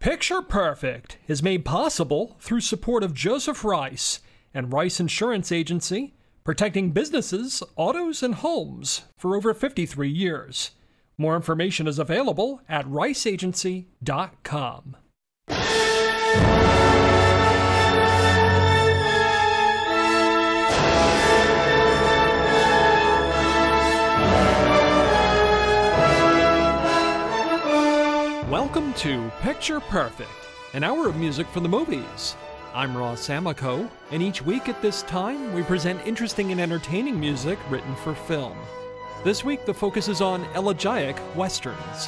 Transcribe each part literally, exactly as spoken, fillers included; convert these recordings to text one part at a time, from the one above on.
Picture Perfect is made possible through support of Joseph Rice and Rice Insurance Agency, protecting businesses, autos, and homes for over fifty-three years. More information is available at rice agency dot com. Welcome to Picture Perfect, an hour of music from the movies. I'm Ross Amico, and each week at this time, we present interesting and entertaining music written for film. This week, the focus is on elegiac westerns.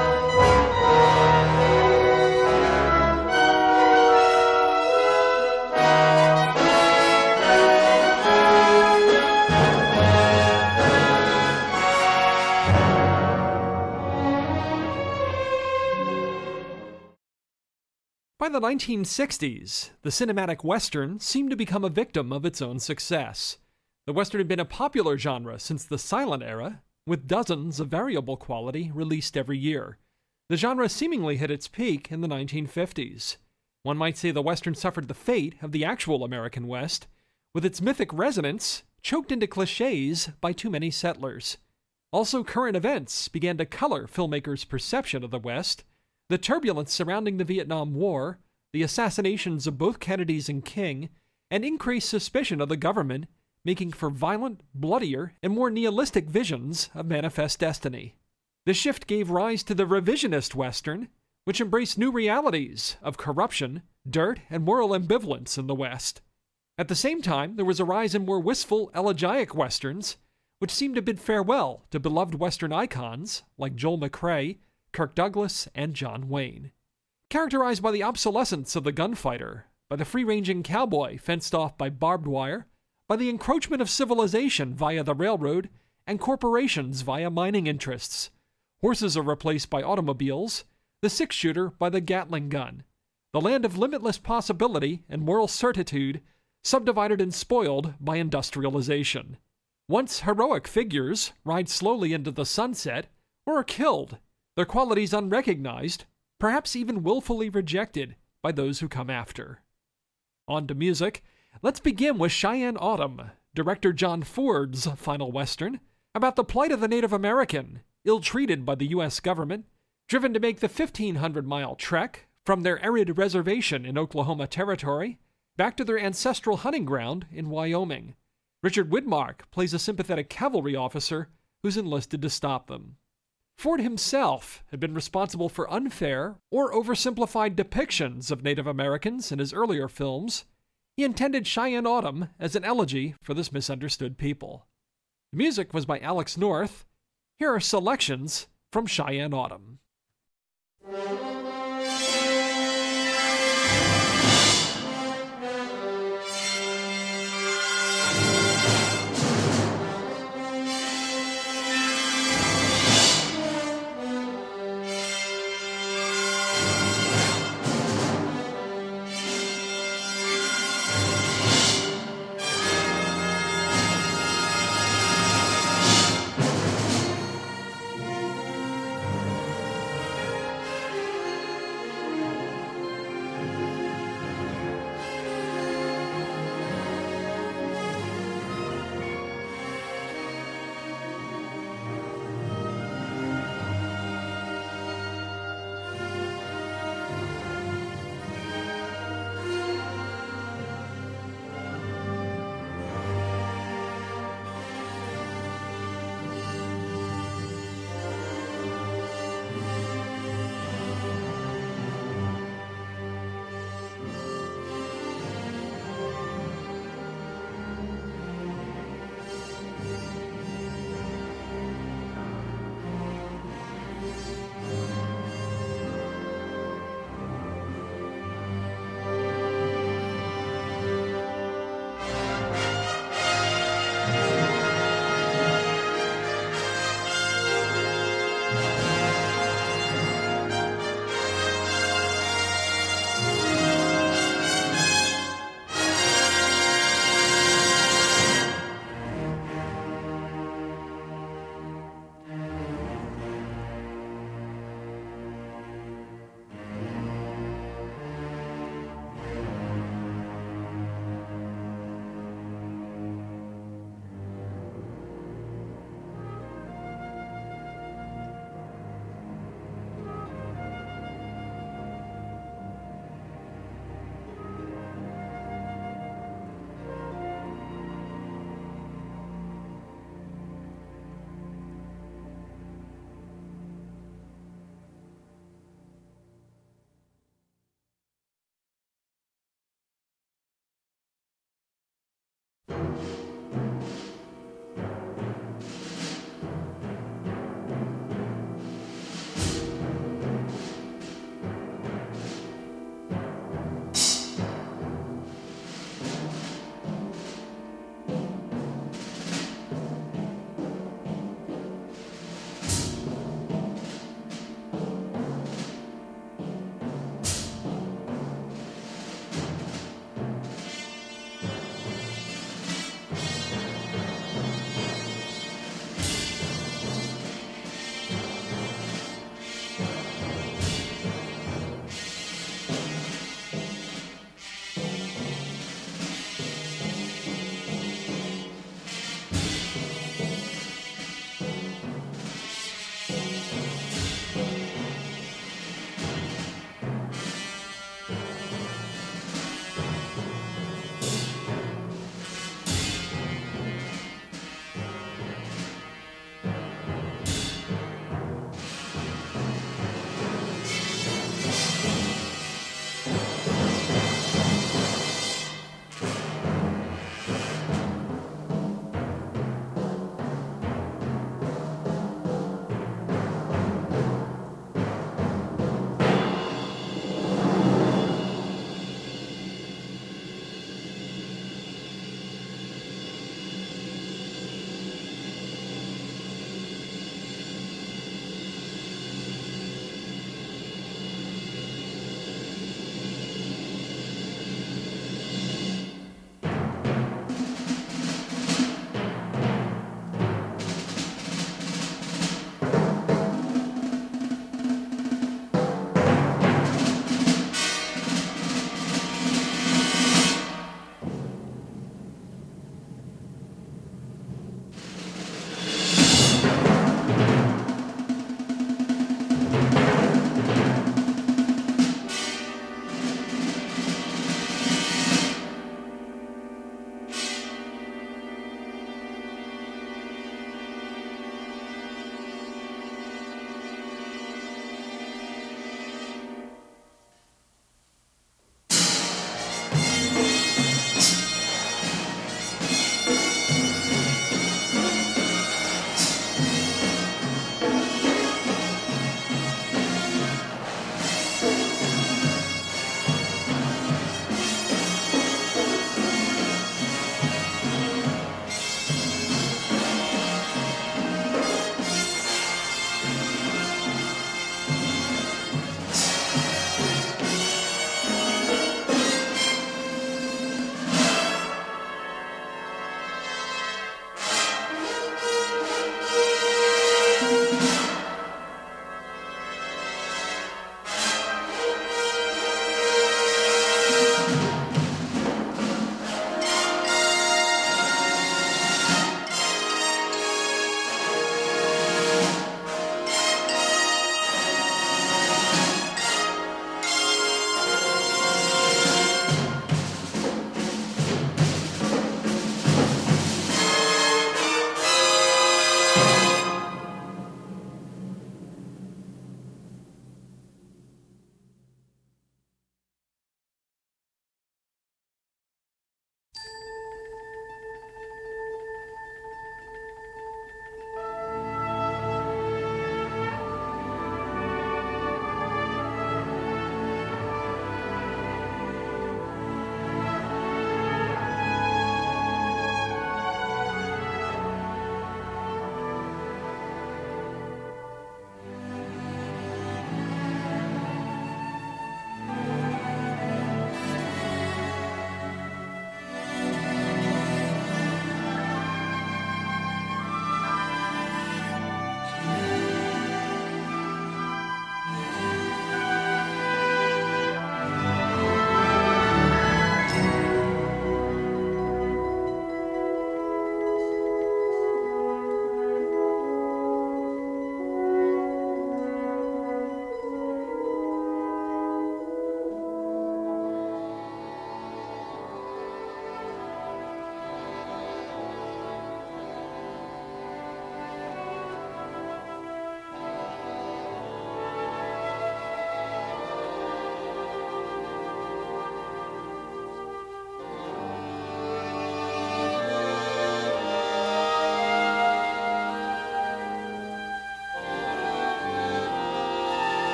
By the nineteen sixties, the cinematic western seemed to become a victim of its own success. The western had been a popular genre since the silent era, with dozens of variable quality released every year. The genre seemingly hit its peak in the nineteen fifties. One might say the western suffered the fate of the actual American West, with its mythic resonance choked into cliches by too many settlers. Also, current events began to color filmmakers' perception of the West. The turbulence surrounding the Vietnam War, the assassinations of both Kennedys and King, and increased suspicion of the government, making for violent, bloodier, and more nihilistic visions of manifest destiny. The shift gave rise to the revisionist Western, which embraced new realities of corruption, dirt, and moral ambivalence in the West. At the same time, there was a rise in more wistful, elegiac Westerns, which seemed to bid farewell to beloved Western icons like Joel McCrea, Kirk Douglas, and John Wayne. Characterized by the obsolescence of the gunfighter, by the free-ranging cowboy fenced off by barbed wire, by the encroachment of civilization via the railroad, and corporations via mining interests. Horses are replaced by automobiles, the six-shooter by the Gatling gun. The land of limitless possibility and moral certitude, subdivided and spoiled by industrialization. Once heroic figures ride slowly into the sunset or are killed, their qualities unrecognized, perhaps even willfully rejected by those who come after. On to music. Let's begin with Cheyenne Autumn, director John Ford's final western, about the plight of the Native American, ill-treated by the U S government, driven to make the fifteen hundred mile trek from their arid reservation in Oklahoma Territory back to their ancestral hunting ground in Wyoming. Richard Widmark plays a sympathetic cavalry officer who's enlisted to stop them. Ford himself had been responsible for unfair or oversimplified depictions of Native Americans in his earlier films. He intended Cheyenne Autumn as an elegy for this misunderstood people. The music was by Alex North. Here are selections from Cheyenne Autumn.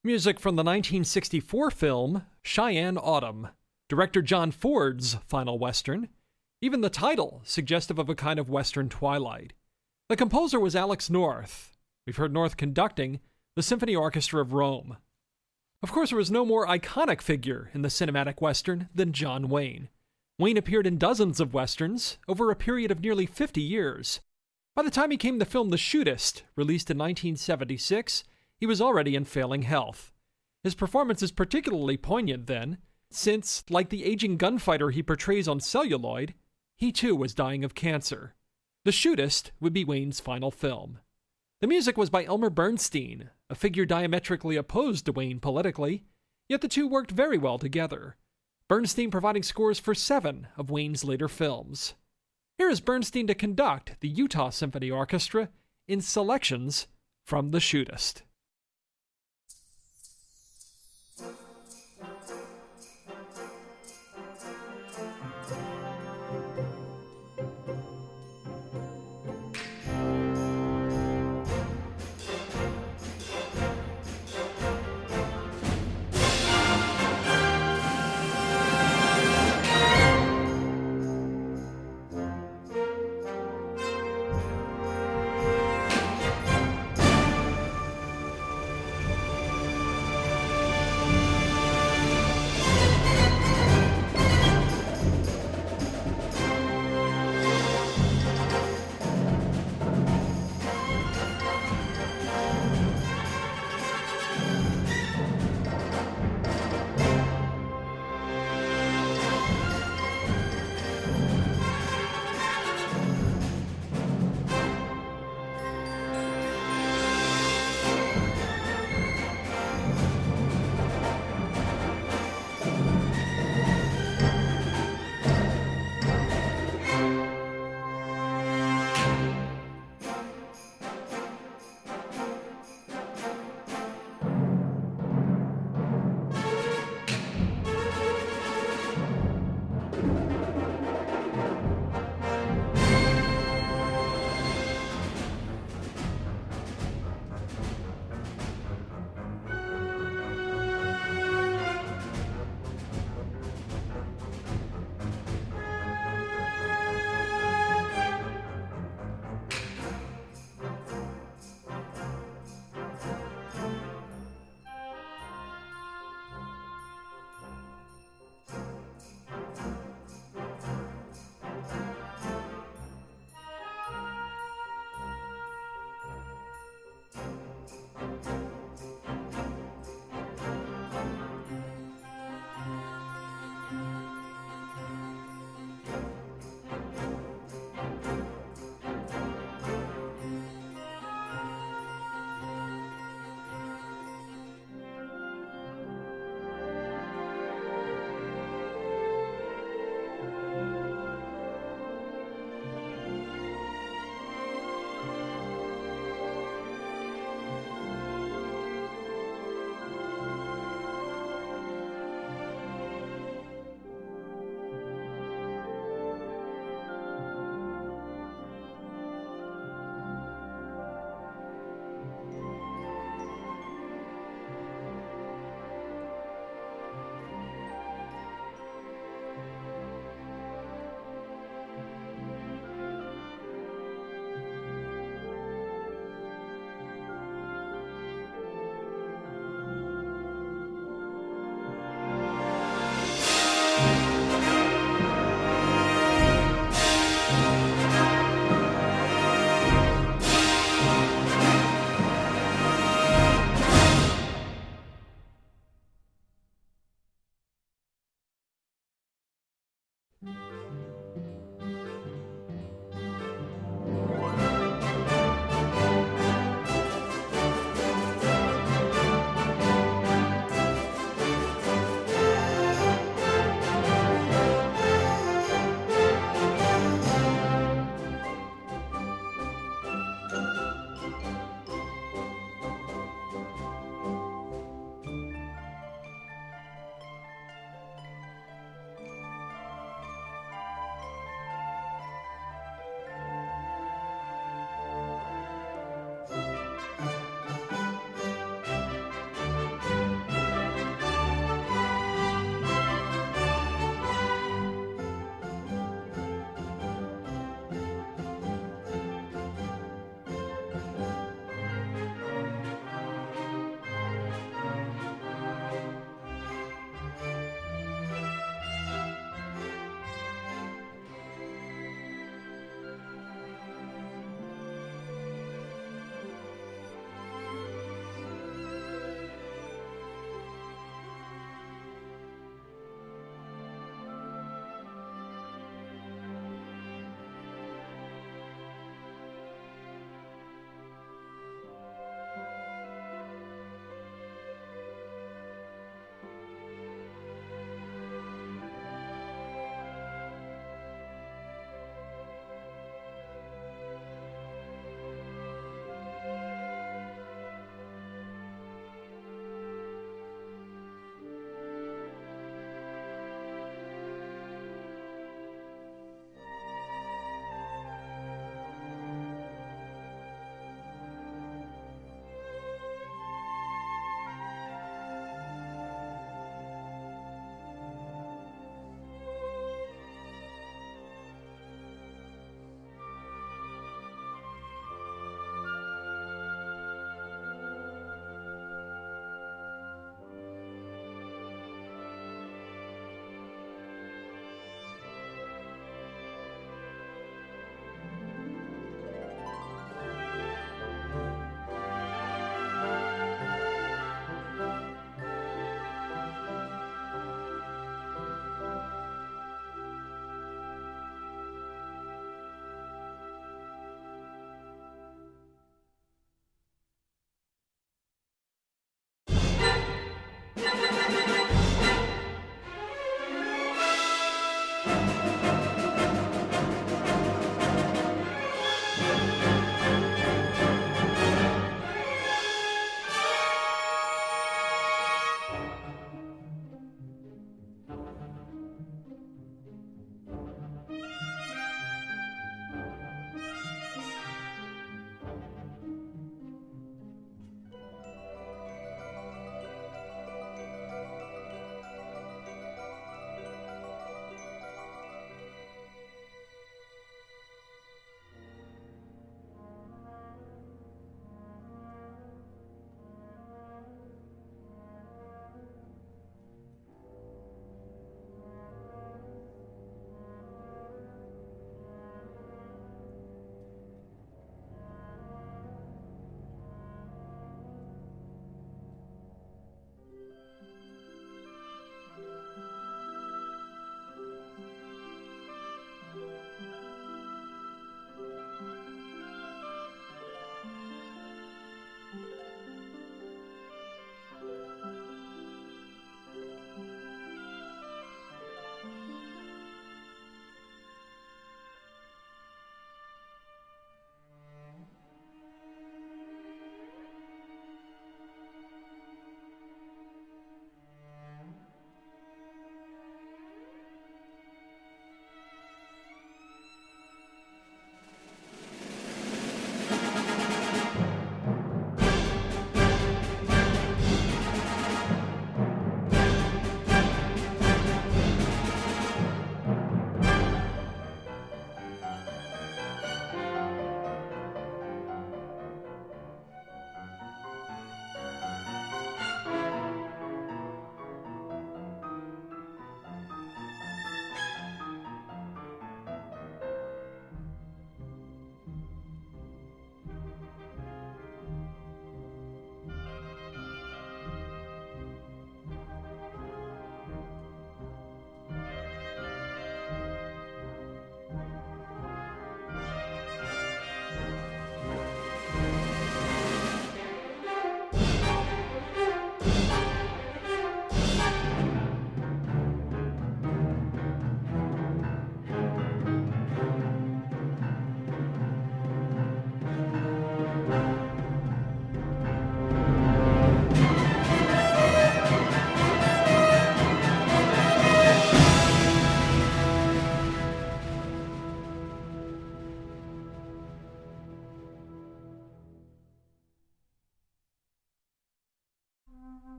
Music from the nineteen sixty-four film Cheyenne Autumn, director John Ford's final western. Even the title, suggestive of a kind of western twilight. The composer was Alex North. We've heard North conducting the Symphony Orchestra of Rome. Of course, there was no more iconic figure in the cinematic western than John Wayne. Wayne appeared in dozens of westerns over a period of nearly fifty years. By the time he came to film The Shootist, released in nineteen seventy-six, he was already in failing health. His performance is particularly poignant then, since, like the aging gunfighter he portrays on celluloid, he too was dying of cancer. The Shootist would be Wayne's final film. The music was by Elmer Bernstein, a figure diametrically opposed to Wayne politically, yet the two worked very well together. Bernstein providing scores for seven of Wayne's later films. Here is Bernstein to conduct the Utah Symphony Orchestra in selections from The Shootist.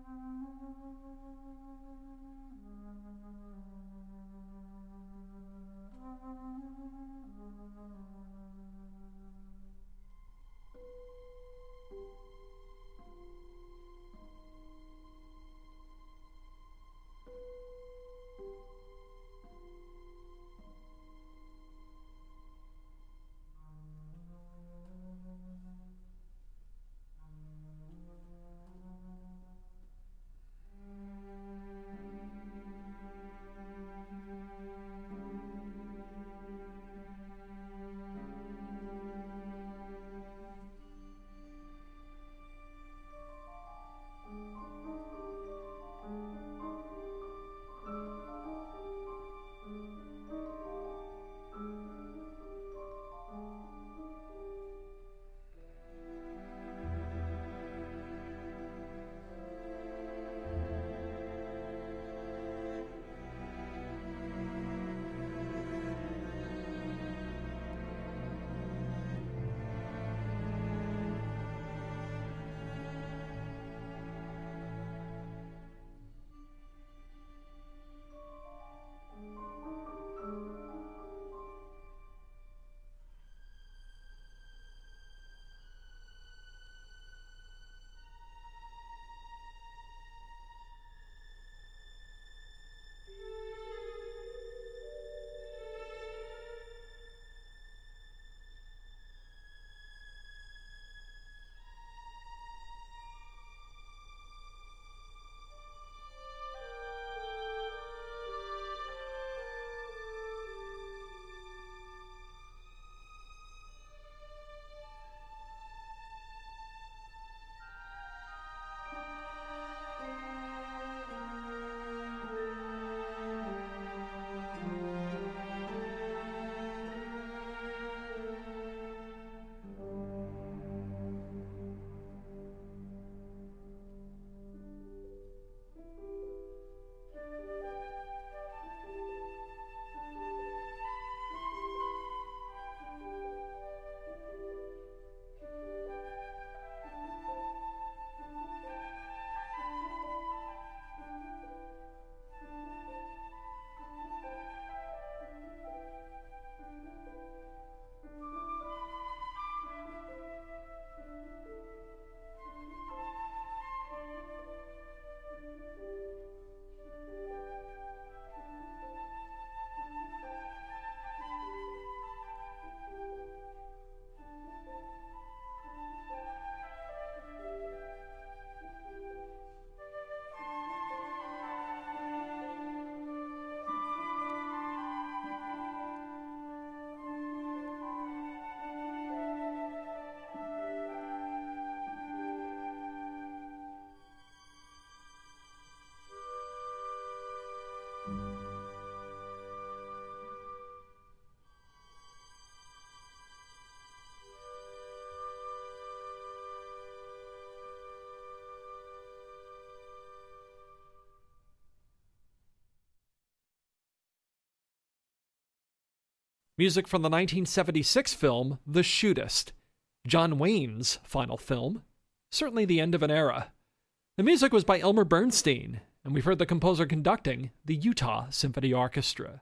Music from the nineteen seventy-six film The Shootist, John Wayne's final film, certainly the end of an era. The music was by Elmer Bernstein, and we've heard the composer conducting the Utah Symphony Orchestra.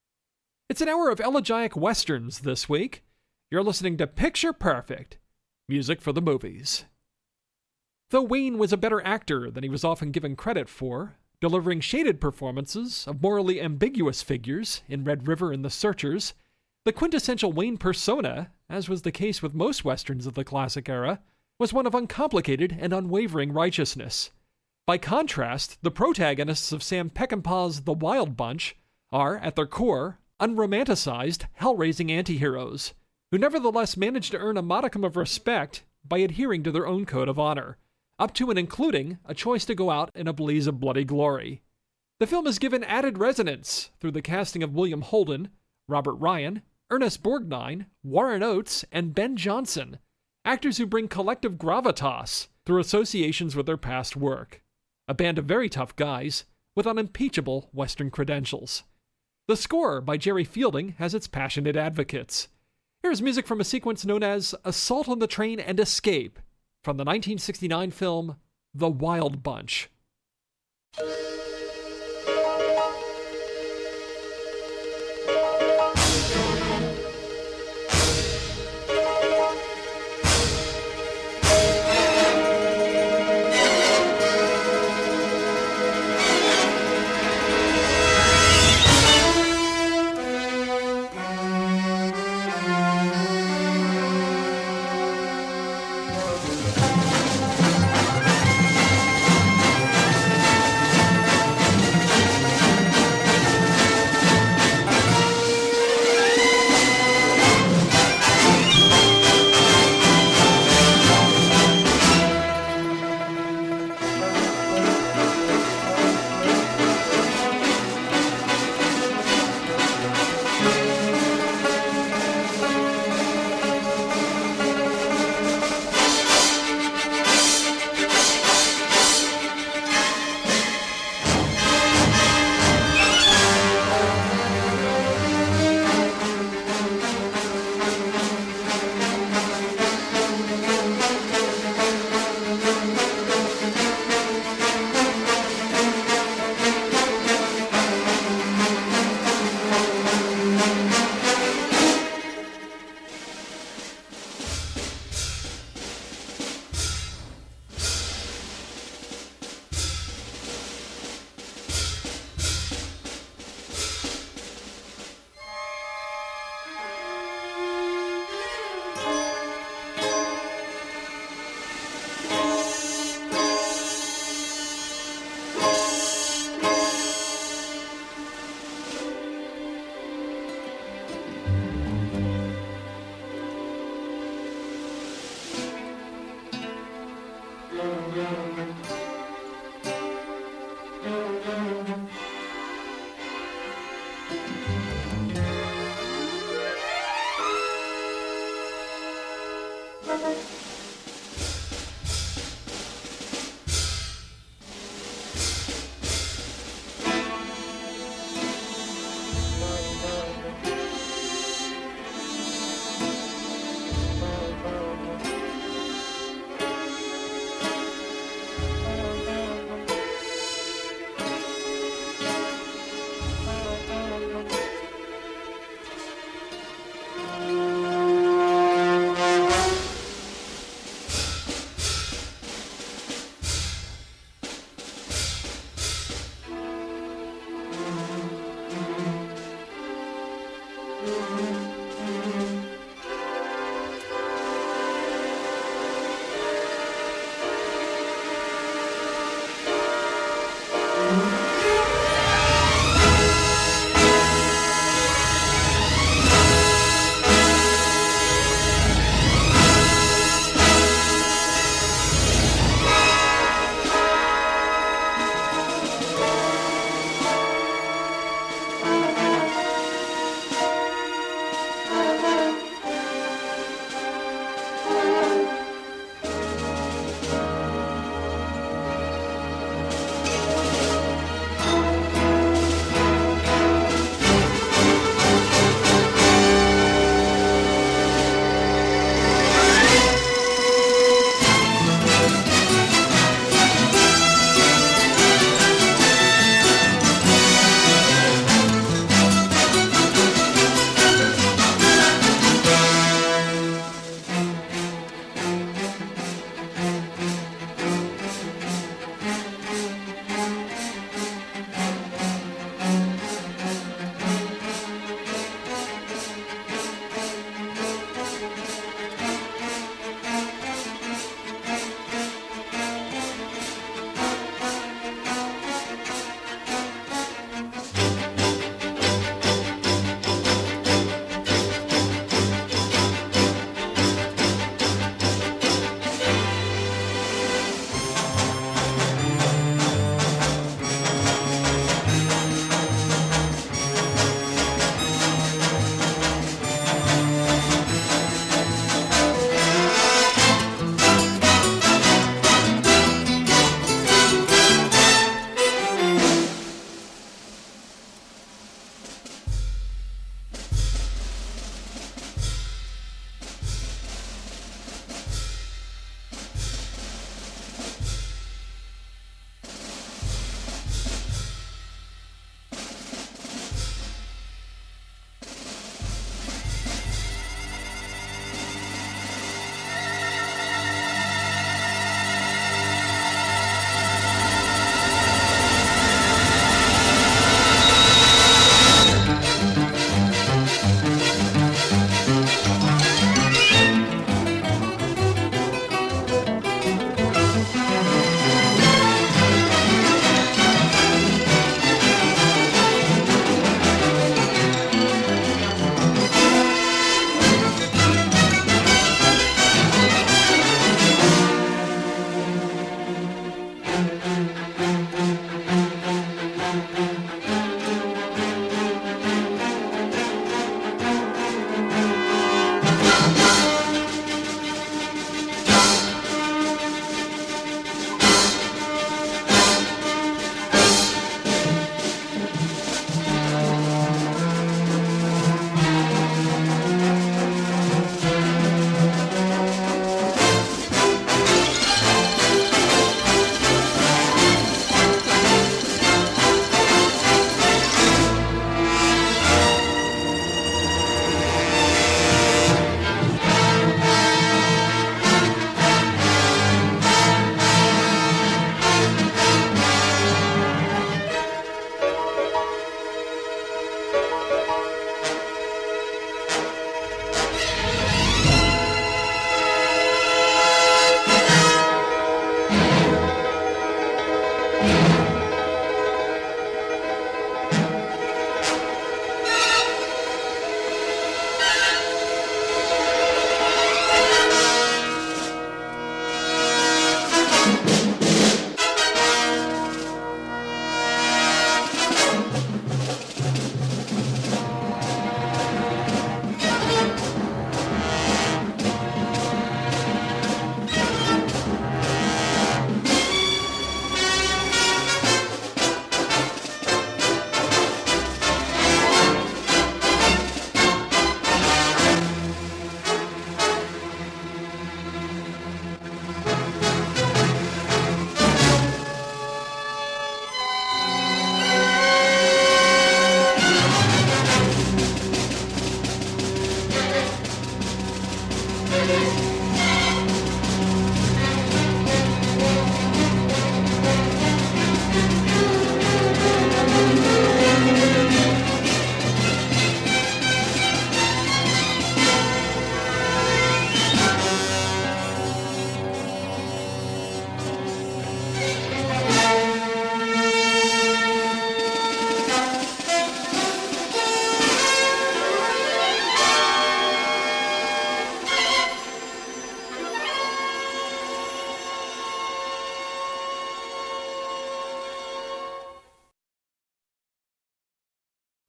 It's an hour of elegiac westerns this week. You're listening to Picture Perfect, music for the movies. Though Wayne was a better actor than he was often given credit for, delivering shaded performances of morally ambiguous figures in Red River and The Searchers, the quintessential Wayne persona, as was the case with most westerns of the classic era, was one of uncomplicated and unwavering righteousness. By contrast, the protagonists of Sam Peckinpah's The Wild Bunch are, at their core, unromanticized, hell-raising anti-heroes, who nevertheless manage to earn a modicum of respect by adhering to their own code of honor, up to and including a choice to go out in a blaze of bloody glory. The film is given added resonance through the casting of William Holden, Robert Ryan, Ernest Borgnine, Warren Oates, and Ben Johnson, actors who bring collective gravitas through associations with their past work. A band of very tough guys with unimpeachable Western credentials. The score by Jerry Fielding has its passionate advocates. Here's music from a sequence known as Assault on the Train and Escape from the nineteen sixty-nine film The Wild Bunch.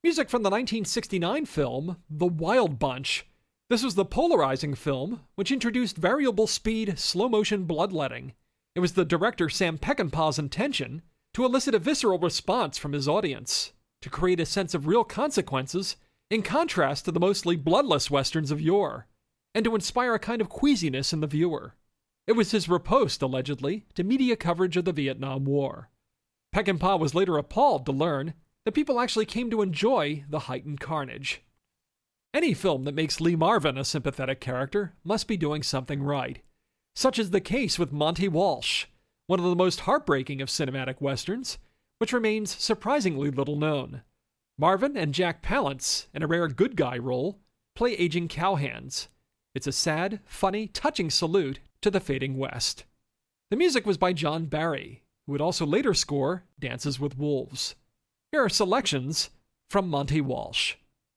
Music from the nineteen sixty-nine film, The Wild Bunch. This was the polarizing film, which introduced variable speed, slow-motion bloodletting. It was the director Sam Peckinpah's intention to elicit a visceral response from his audience, to create a sense of real consequences in contrast to the mostly bloodless westerns of yore, and to inspire a kind of queasiness in the viewer. It was his riposte, allegedly, to media coverage of the Vietnam War. Peckinpah was later appalled to learn that people actually came to enjoy the heightened carnage. Any film that makes Lee Marvin a sympathetic character must be doing something right. Such is the case with Monty Walsh, one of the most heartbreaking of cinematic westerns, which remains surprisingly little known. Marvin and Jack Palance, in a rare good guy role, play aging cowhands. It's a sad, funny, touching salute to the fading West. The music was by John Barry, who would also later score Dances with Wolves. Here are selections from Monty Walsh.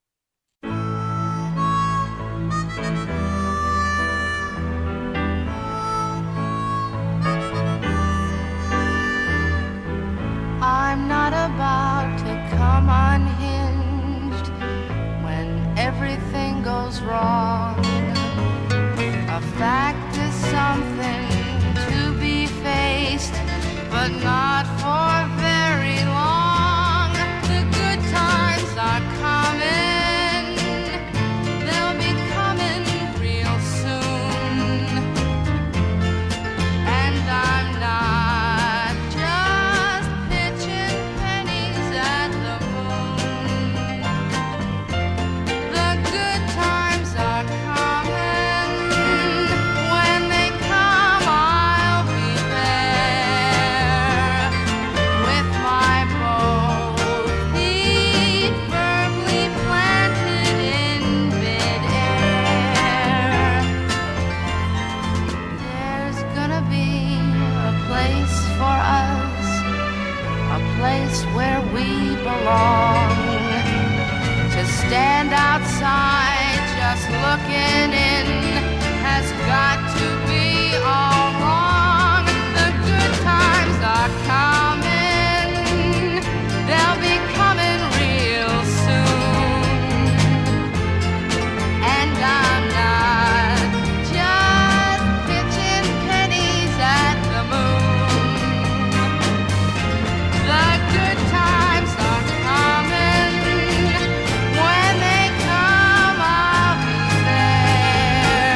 I'm not about to come unhinged when everything goes wrong. A fact is something to be faced, but not for very long. The good times are coming, they'll be coming real soon, and I'm not just pitching pennies at the moon. The good times are coming, when they come I'll be there, with my both feet firmly planted in midair. There's gonna be a place for us, a place where we belong. To stand outside just looking in has got to be all wrong. The good times are coming, they'll be coming real soon, and I'm not just pitching pennies at the moon. The good times are coming, when they come I'll be there,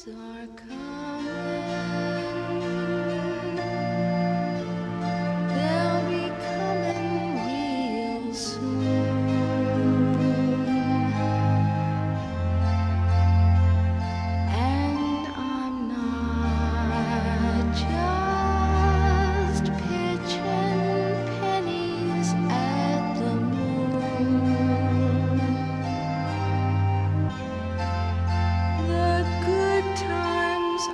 are coming. They'll be coming real soon. And I'm not just pitching pennies at the moon. The good times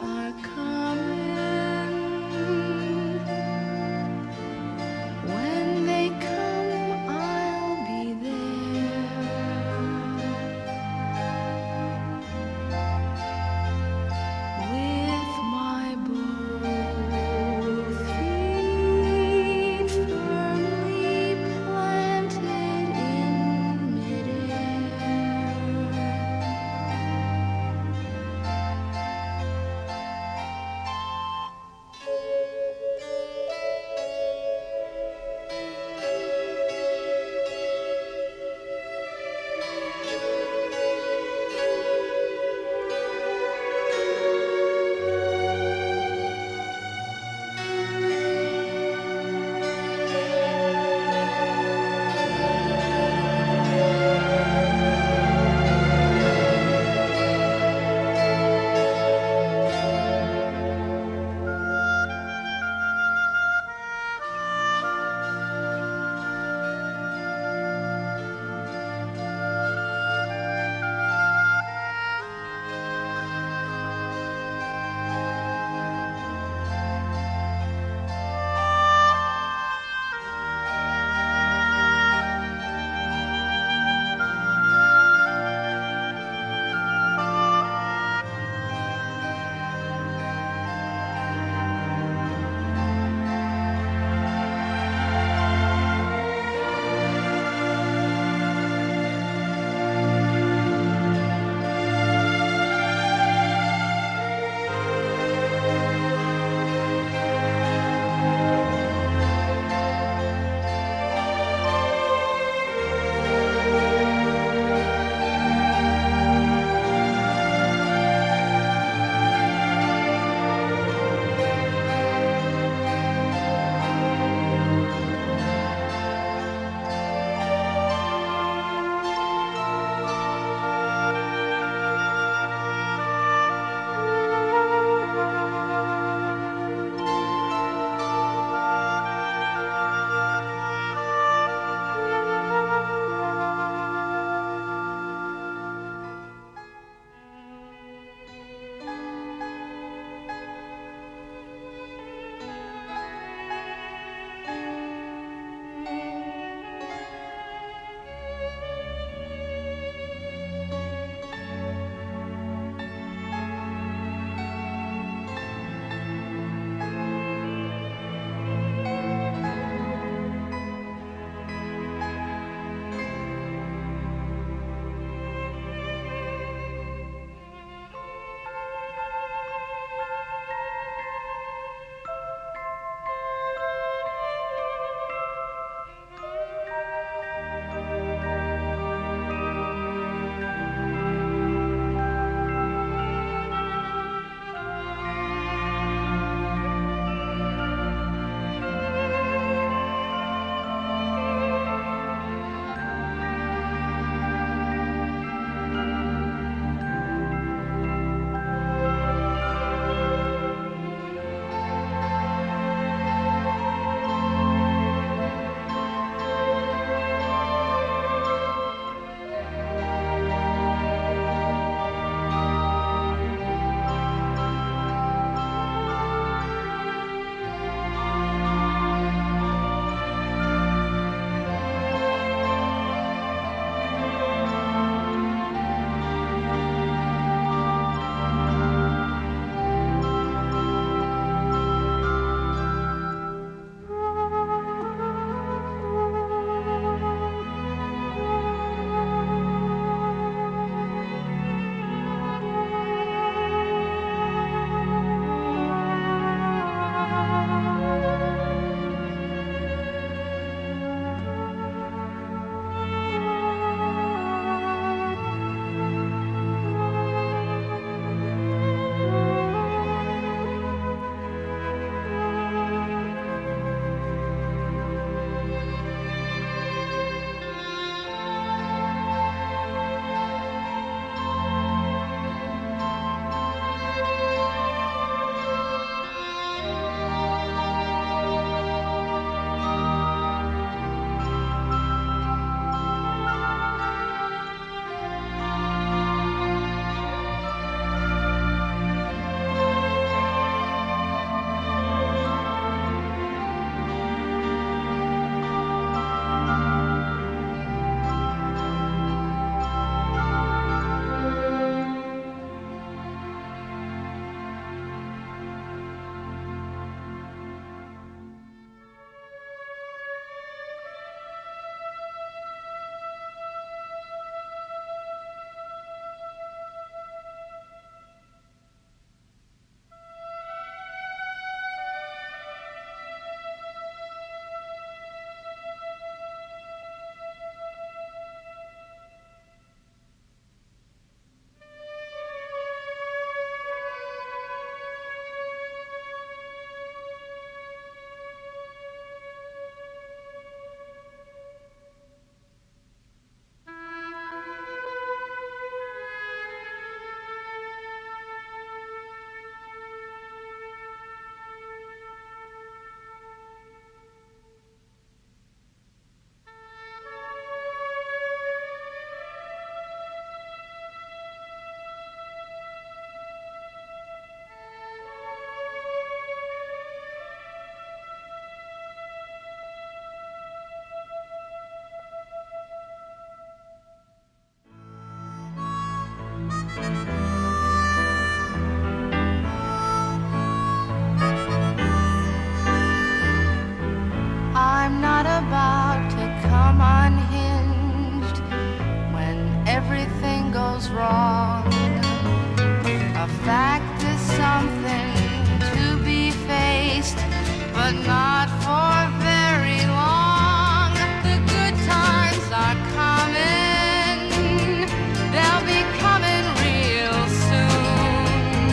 but not for very long. The good times are coming, they'll be coming real soon.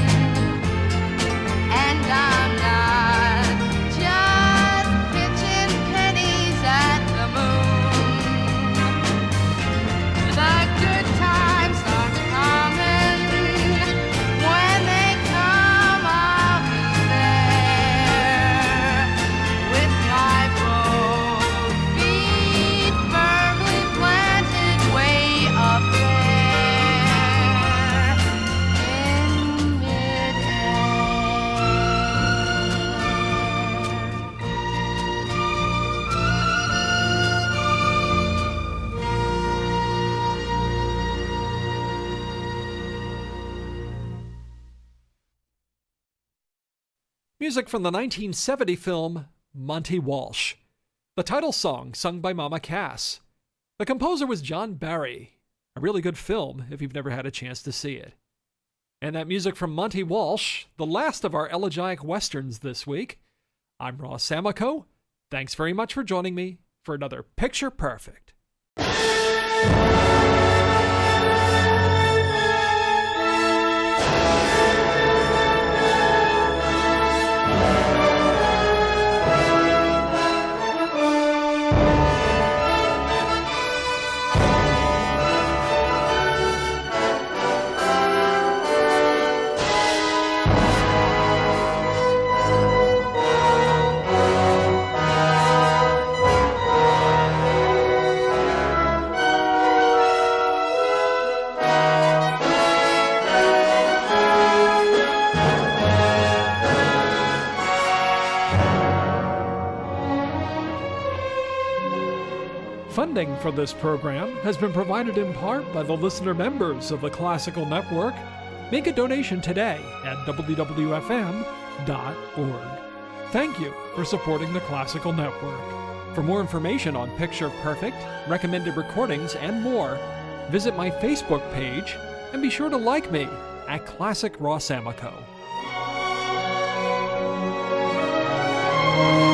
And I'm not just pitching pennies at the moon. The good times are coming, when they come I'll be there, with my both feet firmly planted way up there in midair. Music from the nineteen seventy film Monty Walsh. The title song sung by Mama Cass. The composer was John Barry. A really good film if you've never had a chance to see it. And that music from Monty Walsh, the last of our elegiac westerns this week. I'm Ross Amico. Thanks very much for joining me for another Picture Perfect. Funding for this program has been provided in part by the listener members of the Classical Network. Make a donation today at w w f m dot org. Thank you for supporting the Classical Network. For more information on Picture Perfect, recommended recordings, and more, visit my Facebook page and be sure to like me at Classic Ross Amico.